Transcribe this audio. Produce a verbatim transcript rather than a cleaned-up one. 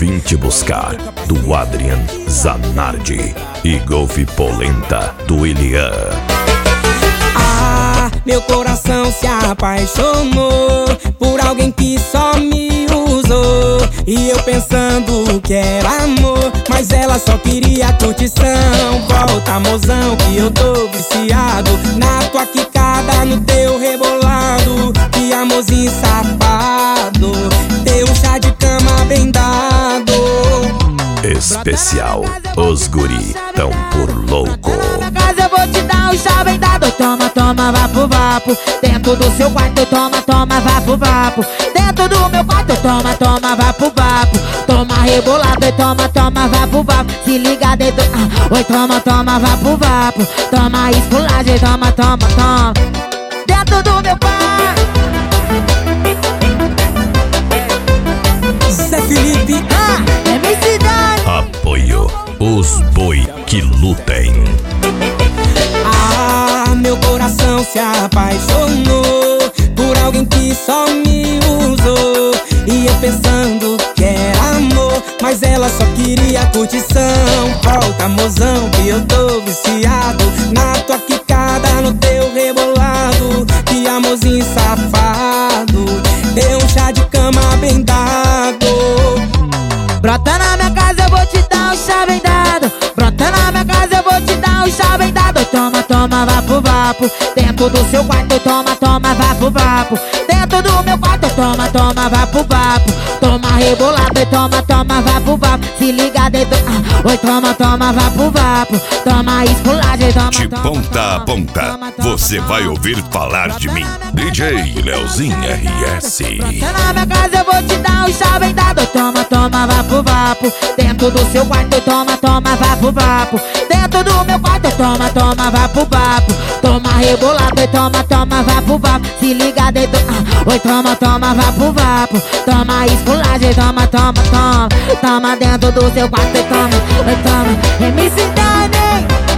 Vim Te Buscar, do Adrian Zanardi, e Golf Polenta, do Elian. Ah, meu coração se apaixonou por alguém que só me usou, e eu pensando que era amor, mas ela só queria curtição. Volta, mozão, que eu tô viciado na tua quicada, no teu rebolado. Que amorzinho safado, teu chá de cama bem dado. Especial, os guri tão por louco. Na casa eu vou te dar um chá bem dado. Toma, toma, vapo, vapo. Dentro do seu quarto, toma, toma, vapo, vapo. Dentro do meu quarto, toma, toma, vapo, vapo. Toma rebolado e toma, toma, vapo, vapo. Se liga dentro, ah, oi, toma, toma, vapo, vapo. Toma esculagem, toma, toma, toma. Dentro do meu quarto. Zé Felipe, ah, é minha cidade. Apoio, os boi que lutem. ah, meu coração se apaixonou por alguém que só me usou, e eu pensando que era amor, mas ela só queria curtição. Volta, mozão, que eu tô viciado na tua quicada, no teu rebolado. Que amorzinho safado, deu um chá de cama bem dado. Brota na minha casa, eu vou te dar um chá bem dado. Brota na minha casa, eu vou te dar um chá bem dado. Toma, toma, vapo, vapo. Dentro do seu quarto, toma, toma, vapo, vapo. Dentro do meu quarto, toma, toma, vapo, vapo. Toma rebolado e toma, toma, vapo, vapo. Se liga dentro, ah, oi, toma, toma, vapo, vapo. Toma esculagem, toma, De toma, ponta a toma, ponta, toma, toma, você toma. vai ouvir falar de mim. D J Leozinho R S. Brota na minha casa, eu vou te dar um chá bem dado. Toma, toma, vapo, vapo. Dentro do seu quarto, toma, toma, vapo, vapo. Dentro do meu quarto, toma, toma, vapo, vapo. Toma rebolado e toma, toma, vapo, vapo. Se liga dentro, ah, oi, toma, toma, vapo, vapo. Toma esculagem, toma, toma, toma. Toma dentro do seu quarto e toma, oi, toma. M C Dani.